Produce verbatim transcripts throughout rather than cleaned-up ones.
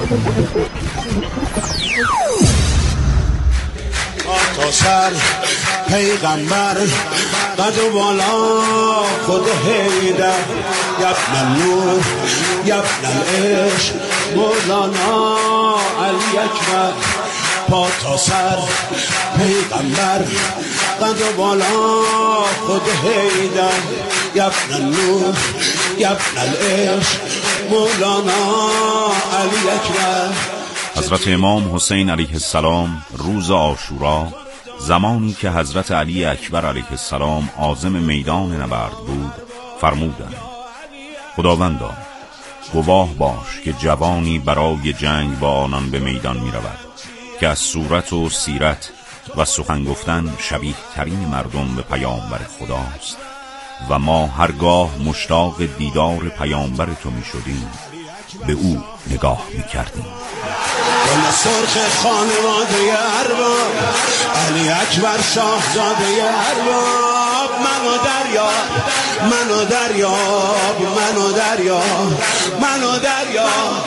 تا سر پیغمبر قد و بالا خود حیدر یبن نور یبن عشق مولانا علی اکبر پا تا سر پیغمبر قد و بالا خود حیدر یبن نور یبن عشق مولانا علی اکبر. حضرت امام حسین علیه السلام روز عاشورا، زمانی که حضرت علی اکبر علیه السلام عازم میدان نبرد بود، فرمودند: خداوندا گواه باش که جوانی برای جنگ با آنان به میدان می رود که از صورت و سیرت و سخن گفتن شبیه ترین مردم به پیامبر خداست و ما هرگاه مشتاق دیدار پیامبر تو می شدیم به او نگاه می کردیم. گل سرخ خانواده ارباب علی اکبر شاهزاده ارباب، منو دریاب منو دریاب منو دریاب منو دریاب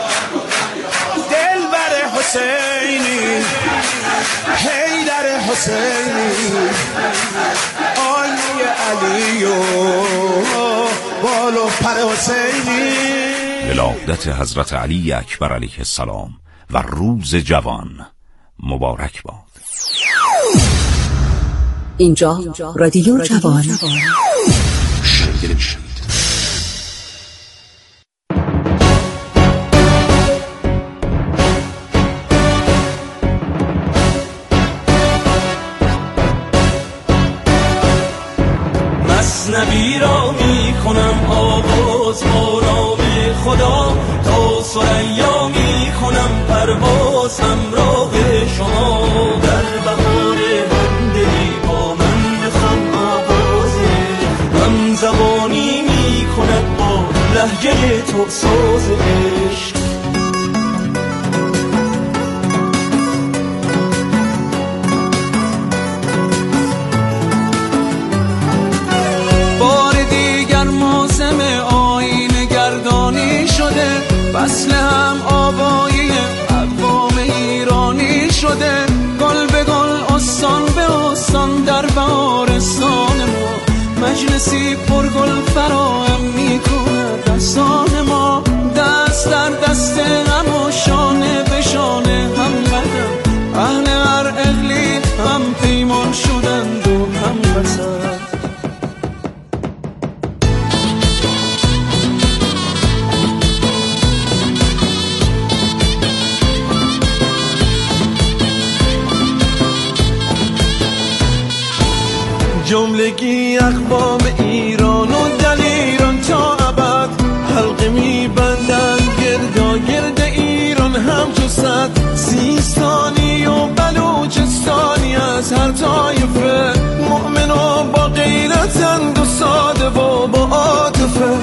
دلبر حسینی حیدر حسینی آینه علی و بال و پر حسینی. ولادت حضرت علی اکبر علیه السلام و روز جوان مبارک باد. اینجا رادیو جوان. مثنوی را می کنم آواز با نام خدا، تا ثریا می کنم پرواز همراه شما. در بهار هم دلی با من بخوان آوازه، هم زبانی می کند با لهجه تو ساز عشق. فصل هم آبایی اقوام ایرانی شده، گل به گل استان به استان در بهارستان ما، مجلسی پرگل فراهم میکنه دستان ما. دست در دست هم و شانه به شانه هم قدم، اهل هر اقلیم هم پیمان شدند و هم بسر. جملگی اقوام ایران و دل ایران تا ابد، حلقه می بندن گردا گرد ایران هم جسد. سیستانی و بلوچستانی از هر طایفه، مؤمن و با غیرتند و ساده و با عاطفه.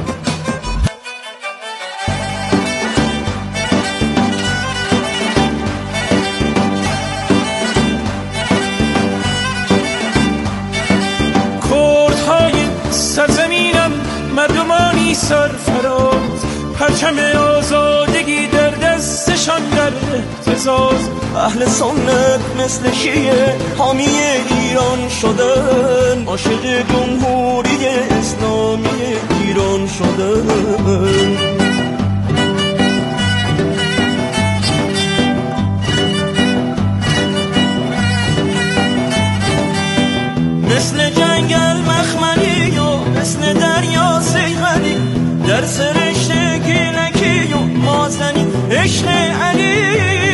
سرزمینم مردمانی سرفراز، پرچم آزادگی در دستشان در اهتزاز. اهل سنت مثل شیعه حامی ایران شدن، عاشق جمهوری اسلامی ایران شدن. مثل جنگل مخملی و مثل دریا سیغلی، در سرشت گلکی و مازنی عشق علی.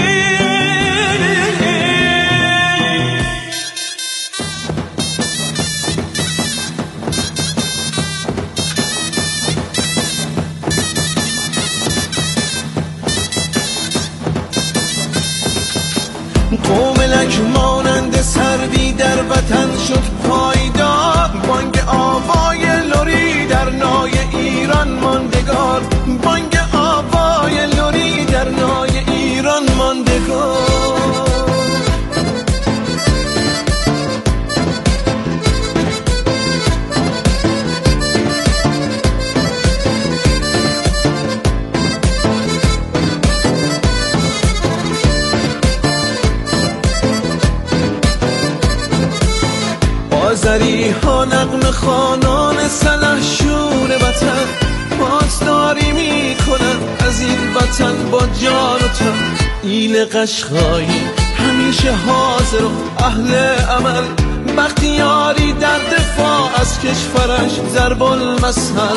تو ملک مانند سروی در وطن شد پایدار، بانگ آوای لوری در نای ایران ماندگار، بانگ آوای لوری در نای ایران ماندگار. نغمه خانان سلحشور وطن پاسداری میکنن از این وطن با جان و تن. ایل قشقایی همیشه حاضر و اهل عمل، بختیاری در دفاع از کشورش ضرب المثل.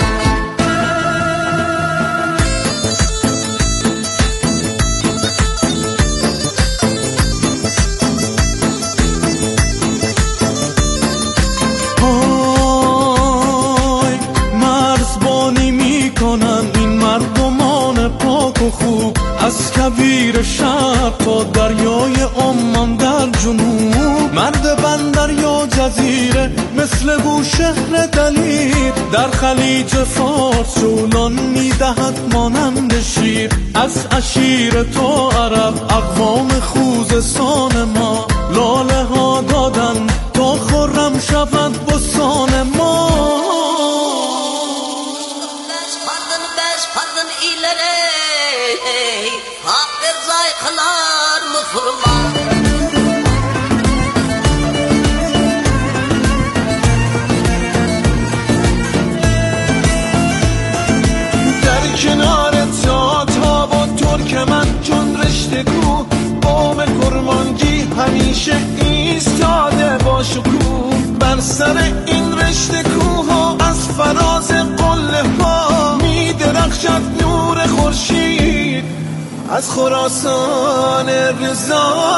از کویر شرق تا دریای عمان در جنوب، مرد بندر یا جزیره مثل بوشهر دلیر، در خلیج فارس جولان میدهد مانند شیر. از عشیر تا عرب اقوام خوزستان ما، لاله ها دادن تا خرم şafat بستان ما. در کنار تاتاب و ترکمن چون رشته کوه، قوم کرمانجی همیشه ایستاده با شکوه. بر سر این رشته کوه ها از فراز قله ها میدرخشد نور خورشید از خراسان رضا.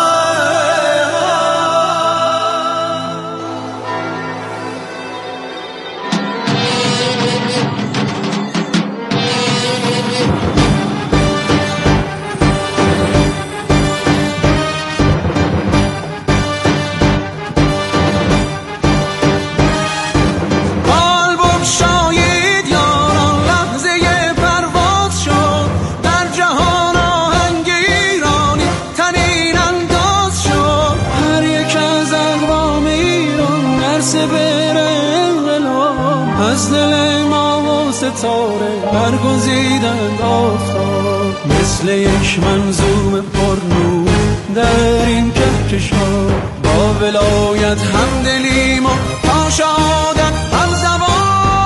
از دل ما و ستاره برگزیدند آفتاب، مثل یک منظوم پرنور در این کهکشان. با ولایت همدلیم و تا شهادت هم زبان.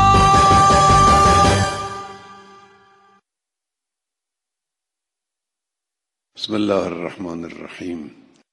بسم الله الرحمن الرحیم.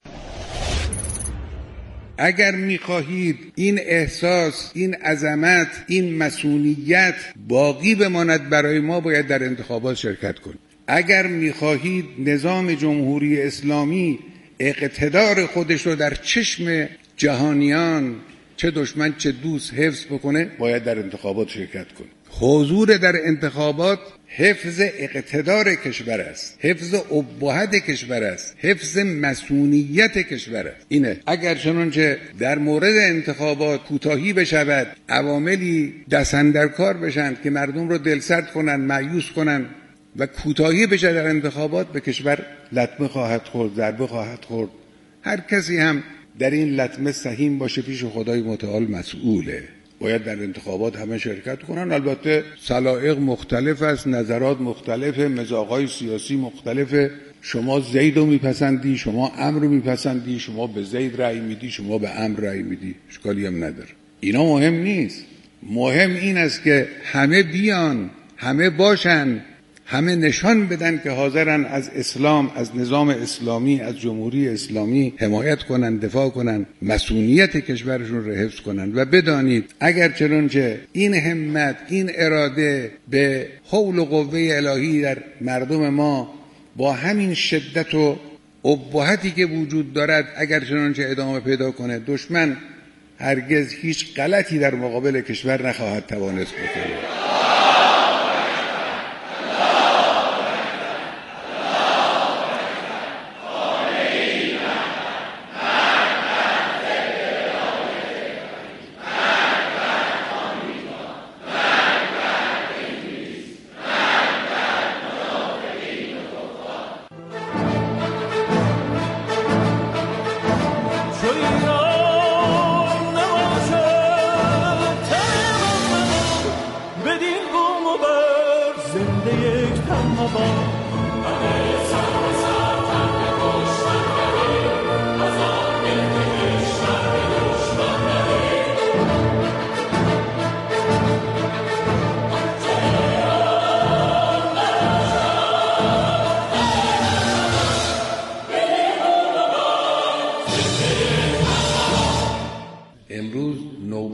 اگر میخواهید این احساس، این عظمت، این مسئولیت باقی بماند برای ما، باید در انتخابات شرکت کنید. اگر میخواهید نظام جمهوری اسلامی اقتدار خودش رو در چشم جهانیان، چه دشمن چه دوست، حفظ بکنه، باید در انتخابات شرکت کنید. حضور در انتخابات حفظ اقتدار کشور است، حفظ ابهت کشور است، حفظ مسئولیت کشور است. اینه. اگر چنانچه در مورد انتخابات کوتاهی بشود، عواملی دست اندر کار بشن که مردم رو دلسرد کنن، مایوس کنن و کوتاهی بشه در انتخابات، به کشور لطمه خواهد خورد، ضربه خواهد خورد. هر کسی هم در این لطمه سهیم باشه پیش خدای متعال مسئوله. باید در انتخابات همه شرکت کنن. البته سلایق مختلف است، نظرات مختلفه، مزاج‌های سیاسی مختلفه. شما زید رو میپسندی، شما امر رو میپسندی، شما به زید رأی میدی، شما به امر رأی میدی، اشکالی هم نداره. اینا مهم نیست. مهم این است که همه بیان، همه باشن، همه نشان بدن که حاضرن از اسلام، از نظام اسلامی، از جمهوری اسلامی حمایت کنن، دفاع کنن، مسئولیت کشورشون رو حفظ کنن. و بدانید اگر چنانچه این همت، این اراده به حول و قوه الهی در مردم ما با همین شدت و ابهتی که وجود دارد، اگر چنانچه ادامه پیدا کنه، دشمن هرگز هیچ غلطی در مقابل کشور نخواهد توانست بکنه.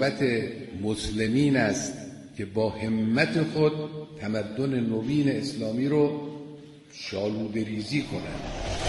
نوبت مسلمین است که با همت خود تمدن نوین اسلامی رو شالوده ریزی کنند.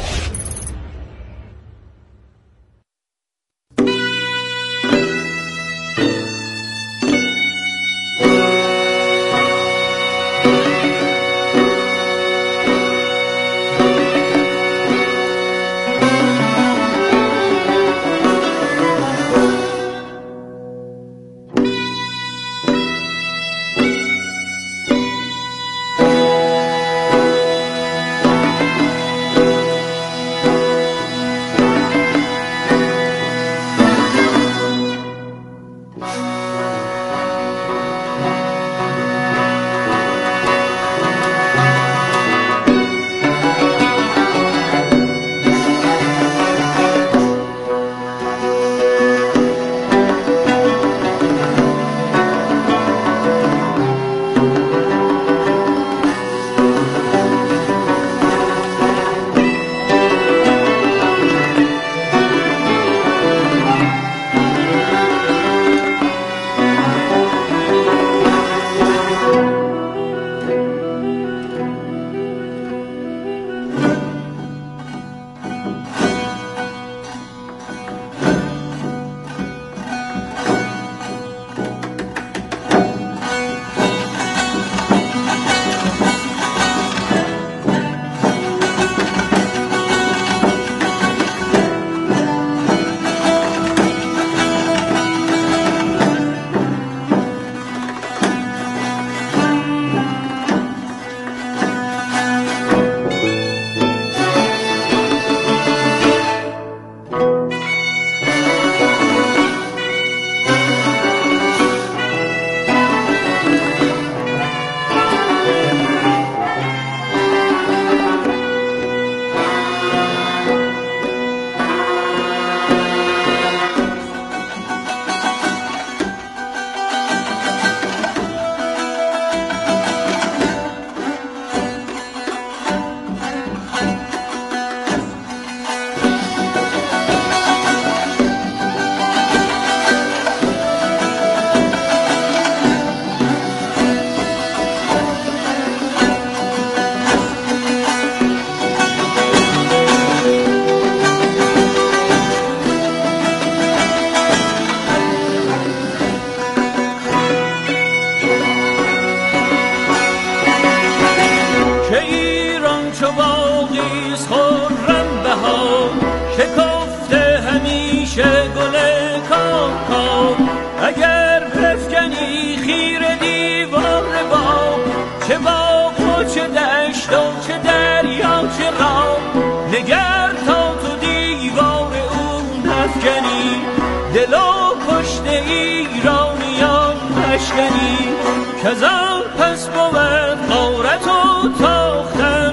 کزان پس بود غارت و تاختن،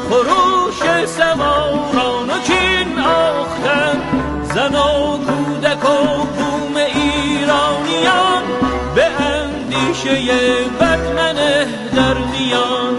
خروش سواران و کین آختن، زن و کودک و بوم ایرانیان، به اندیشه بدمنه در میان.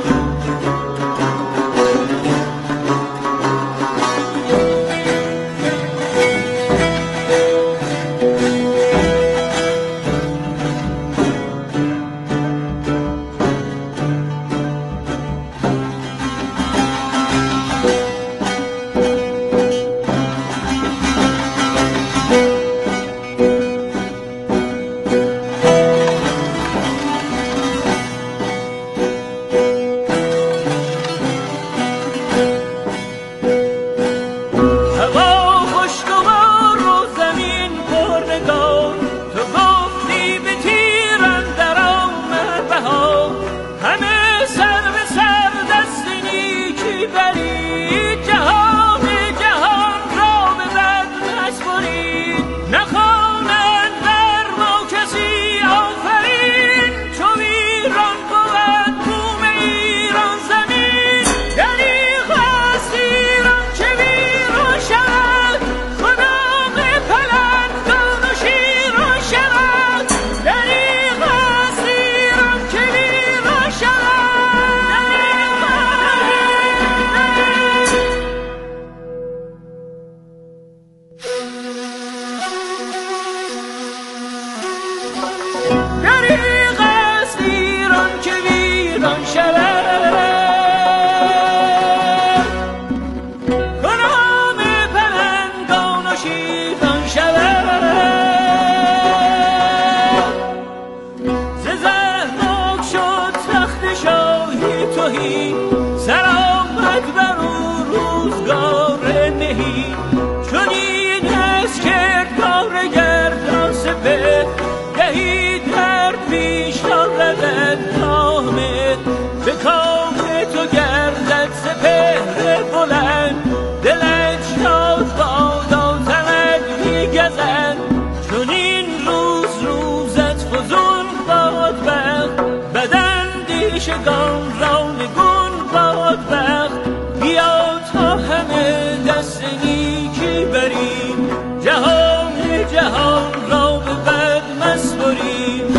سرآمد بر او روزگار مهین، چنین از کردگار گردان سپهر، گهی در پیش آورد نامه، به کام تو گردد سپهر بلند، دلش شاد بادا تند میگزد، چنین روز روزت فزون باد بخت، بداندیشگان را نگون باد بخت، بیا تا همه دست نیکی بریم، جهان جهان را به بد مسپریم.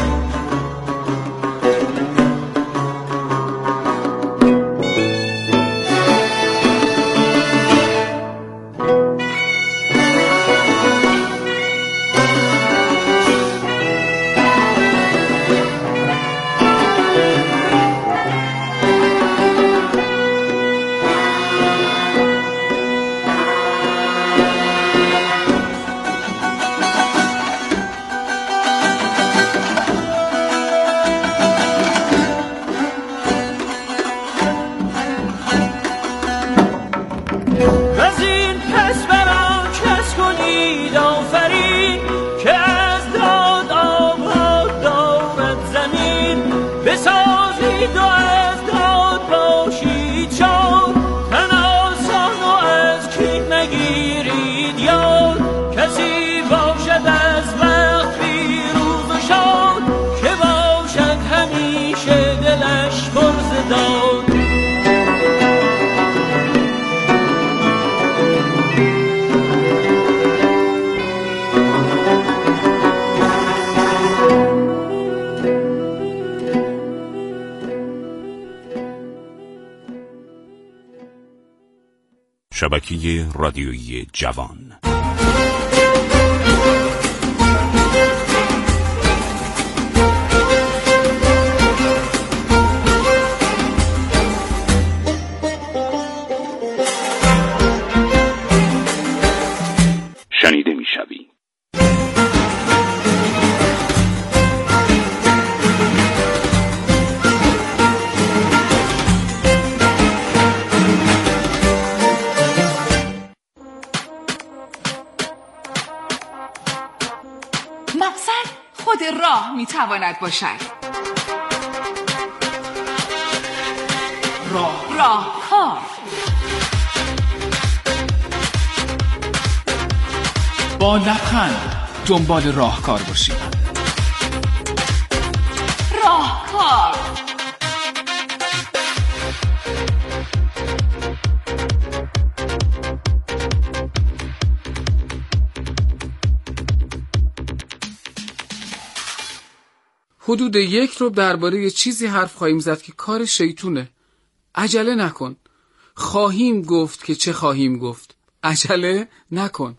شبکه رادیویی جوان. شنیده می‌شوی. راه میتواند باشد. راه راهکار. با لبخند دنبال راهکار باشید. راهکار. حدود یک رو درباره چیزی حرف خواهیم زد که کار شیطونه. عجله نکن. خواهیم گفت که چه خواهیم گفت. عجله نکن.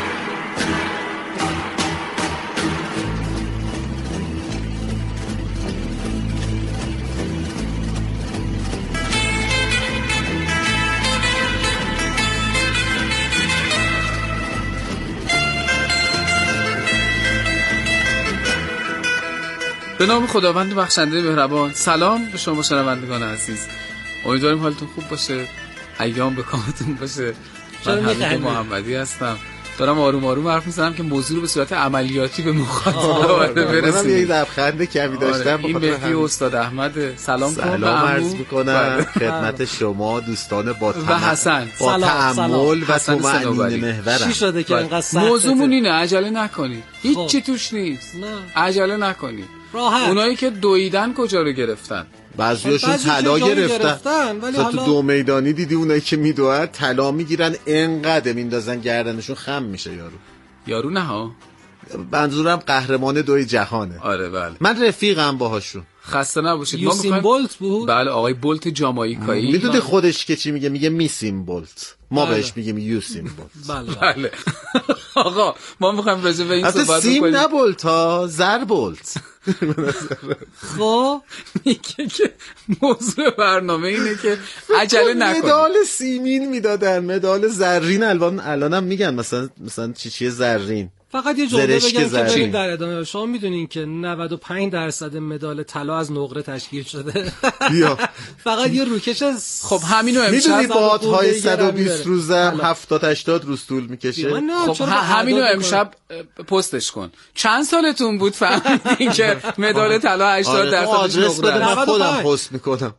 به نام خداوند بخشنده مهربان. سلام به شما شنوندگان عزیز. امیدواریم حالتون خوب باشه، ایام به کامتون باشه. من حمید محمدی هستم. دارم آروم آروم حرف میزنم که موضوع رو به صورت عملیاتی به مخاطب برسونم. من یه لبخند کمی داشتم. این مهدی استاد احمد. سلام کن. سلام عرض میکنم خدمت شما دوستان با و حسن با تأمل و طمأنینه محورم. چی شده که اینقدر سخته؟ موضوعمون اینه عجله نکنید. هیچ چی توش نیست. عجله نکنید. راحت. اونایی که دویدن کجا رو گرفتن؟ بعضیاشون طلا گرفتن. ولی حالا تو دو میدانی دیدی اونایی که میدوئن طلا میگیرن، انقدر میندازن گردنشون خم میشه یارو. یارو نه ها. منظورم قهرمان دوی جهانه. آره بله. من رفیقم باهاشون. خسته نباشید. یوسین بولت بود. بله آقای بولت جامائیکایی. میدونی خودش که چی میگه؟ میگه میسین بولت. ما بله. بهش میگیم یوسین بولت. بله بله. آقا ما میخوایم راجع به این صحبت کنیم. سیم نه بولت ها، زر بولت. خب میگه که موضوع برنامه اینه که عجله نکنید. مدال سیمین میدادن، مدال زرین الان الانم میگن مثلا مثلا چی چیه زرین. فقط یه جمله بگم که بریم در ادامه. شما میدونین که نود و پنج درصد مدال طلا از نقره تشکیل شده. بیا فقط یه روکش از خب همینو امشب میدونی بادهای صد و بیست روزه هفتاد هشتاد روز طول میکشه. خب همینو امشب پستش کن. چند سالتون بود فهمیدین که مدال طلا هشتاد درصدش نقره؟ من خودم پست میکنم.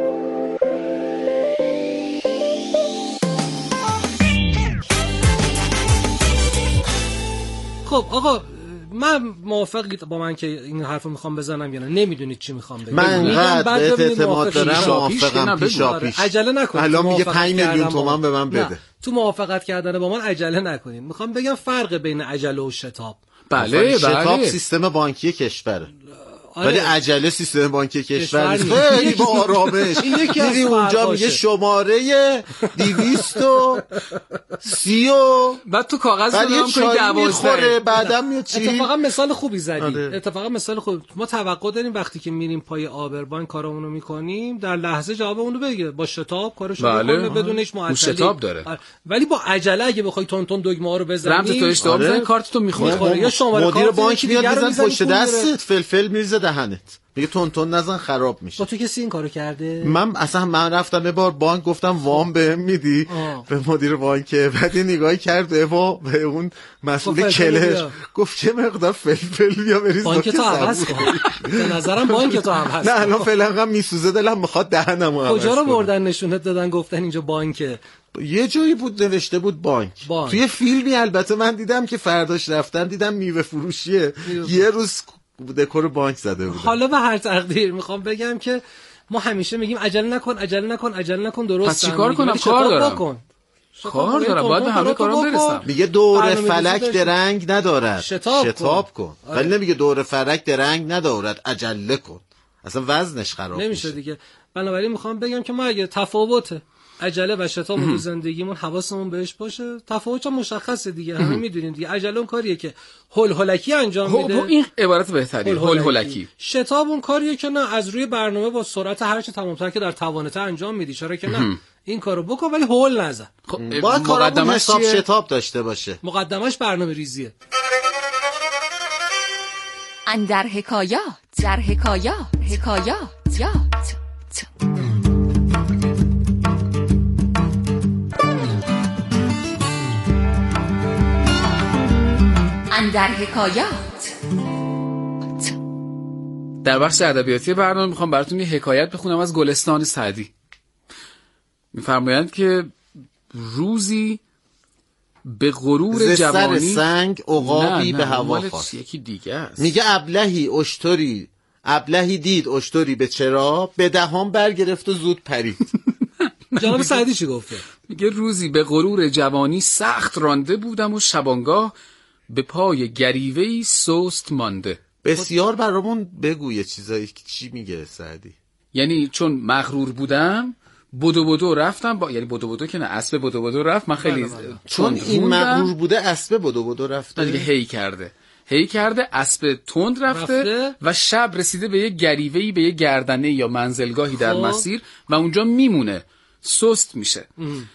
خب آقا من موافقید با من که این حرفو میخوام بزنم یا نه؟ نمیدونید چی میخوام بگم. من قد اعتماد دارم، موافقم. پیشا پیش عجله نکنید. الان میگه پنج میلیون تومان به من بده. تو موافقت کردن با من عجله نکنید. میخوام بگم فرق بین عجله و شتاب. بله بله. شتاب سیستم بانکی کشوره. آره. ولی عجله سیستم بانکی کشور خیلی با آرامش. دیدی اونجا میگه شماره دویست و سی و بعد تو کاغذ رو نام کنی دوازده بعدا میاد چی؟ اتفاقا مثال خوبی زدی. آره. اتفاقا مثال خوب. ما توقع داریم وقتی که میریم پای آبربان کارمون رو میکنیم در لحظه جوابمون رو بگه. با شتاب کارش رو بله. میکنه بدون هیچ معطلی. شتاب داره. آره. ولی با عجله اگه بخوای تون تون دگمه ها رو بزنی رمز تو اشتباه بزنی کارت تو میخوره. یا شماره مدیر بانک میاد میزنه پشت دستت فلفل میریزه دهنت. میگه تون تون نزن خراب میشه. با تو کسی این کارو کرده؟ من اصلا من رفتم یه بار بانک گفتم وام بهم میدی به مدیر بانک. بعد نگاهی کرد و به اون مسئول کلر گفت چه مقدار فلفل بیا بریز بانک تو عوض کن. به نظرم بانک تو عوض نه الان فعلا هم میسوزه دلم میخواد دهنمو عوض. کجا رو بردن نشونت دادن گفتن اینجا بانکه؟ یه جایی بود نوشته بود بانک. بانک. توی فیلمی البته من دیدم که فرداش رفتم دیدم میوه فروشیه. یه روز دکور بانک زده بود. حالا به هر تقدیر میخوام بگم که ما همیشه میگیم عجله نکن عجله نکن عجله نکن. درست پس چیکار کنم؟ کار دارم بکن. کار دارم باید به همه کارا برسم. میگه دور فلک درنگ ندارد شتاب, شتاب کن, کن. ولی نمیگه دور فلک درنگ ندارد عجله کن. اصلا وزنش خراب نمیشه دیگه. بنابراین میخوام بگم که ما اگه تفاوته عجله و شتاب تو زندگیمون حواسمون بهش باشه. تفاوتش مشخصه دیگه. همه میدونیم دیگه. عجله اون کاریه که هول هولکی انجام میده. این عبارت بهتریه. هول هولکی. شتاب اون کاریه که نه از روی برنامه با سرعت هر چه تمام‌تر که در توانته انجام میدی. چرا که نه این کارو بکن ولی هول نزن. خب با مقدمش حساب شتاب داشته باشه. مقدمش برنامه ریزیه. اندر حکایات در حکایات حکایات یات اندر حکایات. در بخش ادبیاتی برنامه میخوام براتون یه حکایت بخونم از گلستان سعدی. میفرمایند که روزی به غرور جوانی سر سنگ عقابی به هوا خواست. یکی دیگه است. میگه ابلهی اشتری ابلهی دید اشتری به چرا به دهان برگرفت و زود پرید. جناب سعدی چی گفته؟ میگه روزی به غرور جوانی سخت رانده بودم و شبانگاه به پای گریوه‌ای سست مانده. بسیار برامون بگو یه چیزایی که چی میگه سعدی. یعنی چون مغرور بودم بدو بدو رفتم با یعنی بدو بدو که نه اسب بدو بدو رفت من خیلی چون این مغرور بوده اسب بدو بدو رفته دیگه هی کرده هی کرده اسب تند رفته, رفته و شب رسیده به یه گریوه‌ای به یه گردنه یا منزلگاهی در مسیر و اونجا میمونه سست میشه.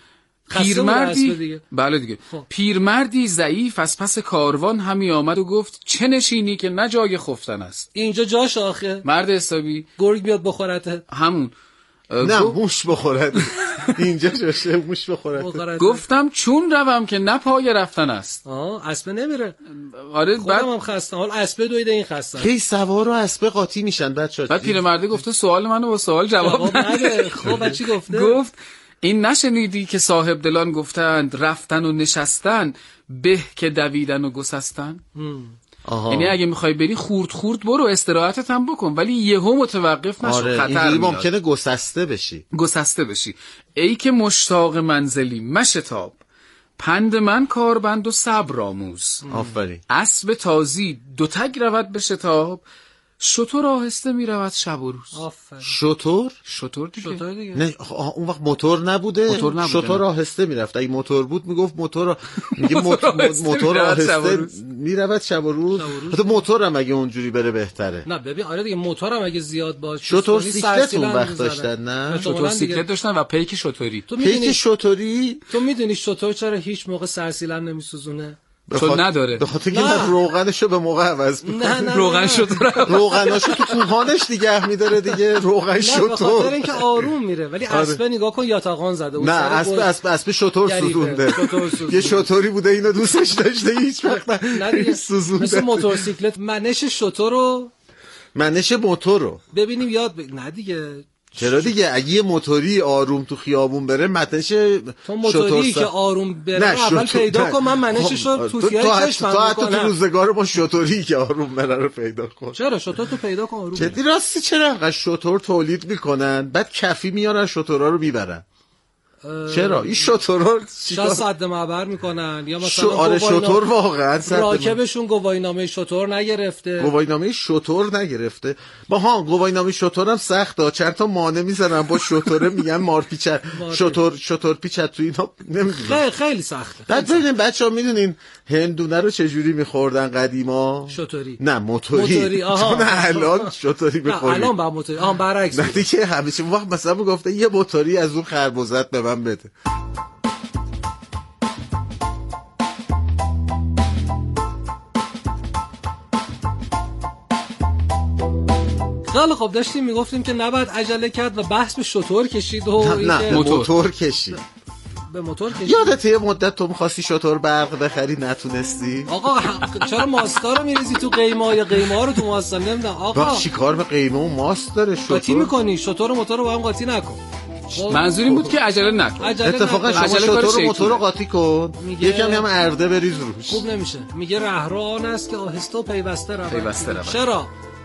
پیرمردی بله دیگه خب. پیرمردی ضعیف از پس کاروان همی آمد و گفت چه نشینی که نه جای خفتن است. اینجا جاش آخه مرد حسابی گرگ بیاد بخورته همون نه موش بخورد اینجا جاشه موش بخورد. گفتم چون روم که نه پای رفتن است. آه اسب نمیره. آره خودم بعد... هم خسته حال اسب دویده این خسته کی سوار و اسب قاطی میشن بچا. بعد پیرمرد گفته سوال منو با سوال جواب نده. خب چی گفته؟ گفت این نشنیدی که صاحب دلان گفتند رفتن و نشستن به که دویدن و گسستن. یعنی اگه میخوای بری خورد خورد برو استراحتت هم بکن ولی یهو متوقف نشو. آره، خطر میاد ممکنه گسسته بشی گسسته بشی. ای که مشتاق منزلی مشتاب پند من کاربند و صبر آموز. آفرین. اسب تازی دو تگ رود به شتاب شتر آهسته می رود شب و روز. آفرین. شتر؟ شتر دیگه. شتر دیگه. نه اون وقت موتور نبوده. موتور نبوده. شتر آهسته می رفت. اگه موتور بود میگفت موتور میگه موتور آهسته می رود شب و روز. حتی موتور هم اگه اونجوری بره بهتره. نه ببین آره دیگه موتور هم اگه زیاد باشه. شتر سیکلت اون وقت داشتن نه؟ شتر سیکلت داشتن و پیک شتری. پیک شتری؟ تو میدونی شتر چرا هیچ موقع سرسیلن نمیسوزونه؟ چون نداره. به خاطر اینکه روغنشو به موقع عوض میکنه. روغن شتر روغناشو تو کوهانش نگه میداره دیگه. روغن شتر به خاطر اینکه آروم میره. ولی اسب نگاه کن یاتاقان زده. نه اسب اسب اسب شتر سوزونده. یه شتری بوده اینو دوستش داشته هیچ وقت نه سوزونده. مثل موتورسیکلت منش شتر رو منش موتور رو ببینیم یاد ب... نه دیگه چرا دیگه اگه یه موتوری آروم تو خیابون بره منش تو موتوری که آروم بره اول پیدا کن. من منشش رو توتیای چشمم میکنم. تو حتی تو روزگار ما شتوری که آروم بره رو پیدا کن. چرا شتر تو پیدا کن آروم. جدی راستی چرا انقدر شتر تولید میکنن بعد کفی میارن شترها رو میبرن؟ چرا این شترها شاید صد معبر میکنن یا مثلا آره شتر واقعا راکبشون گواهینامه شتر نگرفته. گواهینامه شتر نگرفته. با ها گواهینامه شتر هم سخته. چند تا مانع میزنن با شتر میگن مارپیچ شتر شتر پیچ تو اینا نمیدونم. خیلی خیلی سخته. بعد ببینید بچه‌ها میدونین هندونه رو چه جوری میخوردن قدیما؟ شتری. نه موتوری. موتوری آها. چون الان شتری میخورن. الان با موتوری. آها برعکس. نه دیگه همیشه وقت مثلا میگفته یه موتوری از اون خربزت به من بده. خیلی خب داشتیم میگفتیم که نباید عجله کرد و بحث به شتر کشید و نه, نه موتور کشید. به موتور کشید. یادته یه مدت تو می‌خواستی شتر برق بخری نتونستی؟ آقا چرا ماستا رو میریزی تو قیمه یا قیمه ها رو تو ماستا نمیدونم آقا چیکار به قیمه و ماست داره شتر؟ قاطی می‌کنی شتر و موتور رو با هم قاطی نکن. منظور این بود که عجله نکن. اتفاقا شما شتر و موتور رو قاطی کن. یکم هم ارده بریز روش. خوب نمیشه. میگه رهرو آن است که آهسته و پیوسته رود. پیوسته رود. چرا؟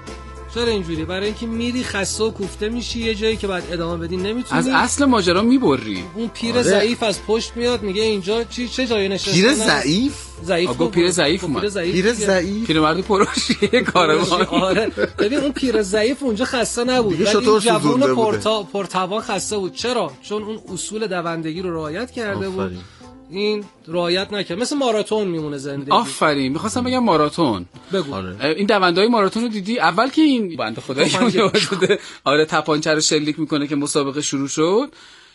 چرا اینجوری؟ برای اینکه میری خسته و کوفته میشی یه جایی که بعد ادامه بدی نمیتونی. از اصل ماجرا میبری. اون پیر آره. ضعیف از پشت میاد میگه اینجا چی چه جایی نشسته؟ پیر ضعیف؟ ضعیف. آقا پیر ضعیف اومد. پیر ضعیف. پیرمرد پروشیه کاروان. آره. ببین اون پیر ضعیف اونجا خسته نبود. ولی این جوون پرتا پرتوان خسته بود. چرا؟ چون اون اصول دوندگی رو رعایت کرده بود. این رعایت نکرد. مثل ماراتون میمونه زندگی. آفرین. میخواستم بگم ماراتون. بگو. آره. این دوندهای ماراتون رو دیدی؟ اول که این بنده خدایی شده آره تپانچه رو شلیک میکنه که مسابقه شروع شد،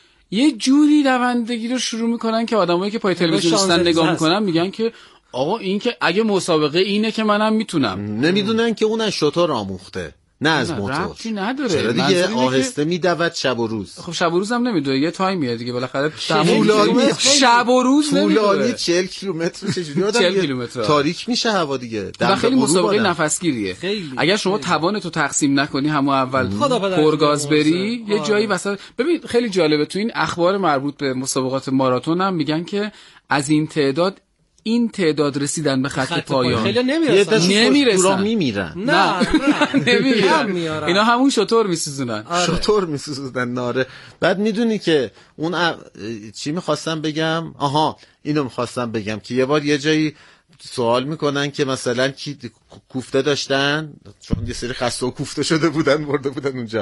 یه جوری دوندگی رو شروع میکنن که آدمایی که پای تلویزیون هستن نگاه میکنن میگن که آقا این که اگه مسابقه اینه که منم میتونم. نمیدونن که اون از شتر آموخته نه از موتور. ربطی نداره. چرا دیگه آهسته میدود شب و روز. خب شب و روز هم نمیدوه، یه تایمیه دیگه بالاخره. طولانی شب و روز طولانی چهل کیلومتر چجوری آدم چهل کیلومتر تاریک میشه هوا دیگه. و خیلی مسابقه نفسگیریه. اگر شما توان تو تقسیم نکنی همون اول پرگاز بری یه جایی وسط. ببین خیلی جالبه تو این اخبار مربوط به مسابقات ماراتون هم میگن که از این تعداد این تعداد رسیدن به خط پایان. خیلی نمیرسن. نمیرسن. میمیرن. نه نمیمیرن. اینا همون شتر میسوزونن. شتر میسوزونن ناره. بعد میدونی که اون ا... چی میخواستم بگم؟ آها اینو میخواستم بگم که یه بار یه جایی سوال میکنن که مثلا کی کوفته داشتن، چون یه سری خسته و کوفته شده بودن برده بودن اونجا.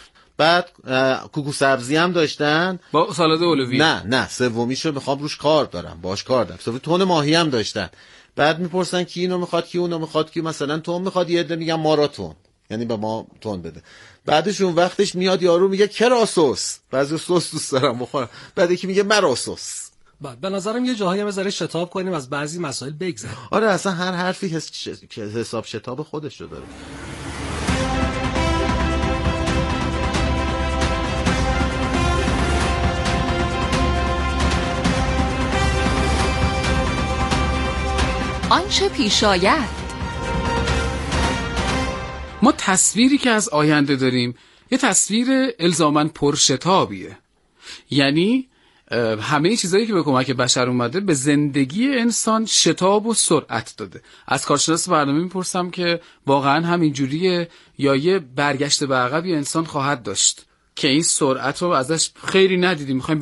بعد کوکو سبزی هم داشتن با سالاد اولوی. نه نه سومیشو میخوام روش کار دارم باش کار دارم. سومی تون ماهی هم داشتن. بعد میپرسن کی اینو میخواد کی اونو میخواد کی مثلا تون میخواد، یه عده میگن ماراتون یعنی به ما تون بده. بعدش اون وقتش میاد یارو میگه کراسوس، بعضی سس دوست دارم بخورم، بعد یکی میگه مراسوس. بعد به نظرم یه جاهایی مزاره شتاب کنیم از بعضی مسائل بگذریم. آره اصلا هر حرفی حس... حساب شتاب خودش رو داره. آنچه پیش آید. ما تصویری که از آینده داریم یه تصویر الزاماً پرشتابیه. یعنی همه چیزایی که به کمک بشر اومده به زندگی انسان شتاب و سرعت داده. از کارشناس برنامه میپرسم که واقعاً همین جوریه یا یه برگشت به عقب انسان خواهد داشت که این سرعت رو ازش خیلی ندیدیم. میخوایم